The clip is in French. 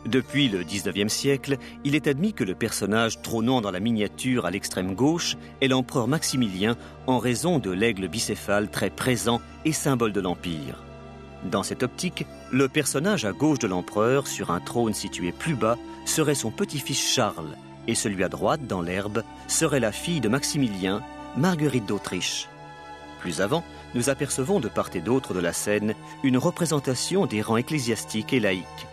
Depuis le XIXe siècle, il est admis que le personnage trônant dans la miniature à l'extrême gauche est l'empereur Maximilien en raison de l'aigle bicéphale très présent et symbole de l'Empire. Dans cette optique, le personnage à gauche de l'empereur, sur un trône situé plus bas, serait son petit-fils Charles, et celui à droite, dans l'herbe, serait la fille de Maximilien, Marguerite d'Autriche. Plus avant, nous apercevons de part et d'autre de la scène une représentation des rangs ecclésiastiques et laïques.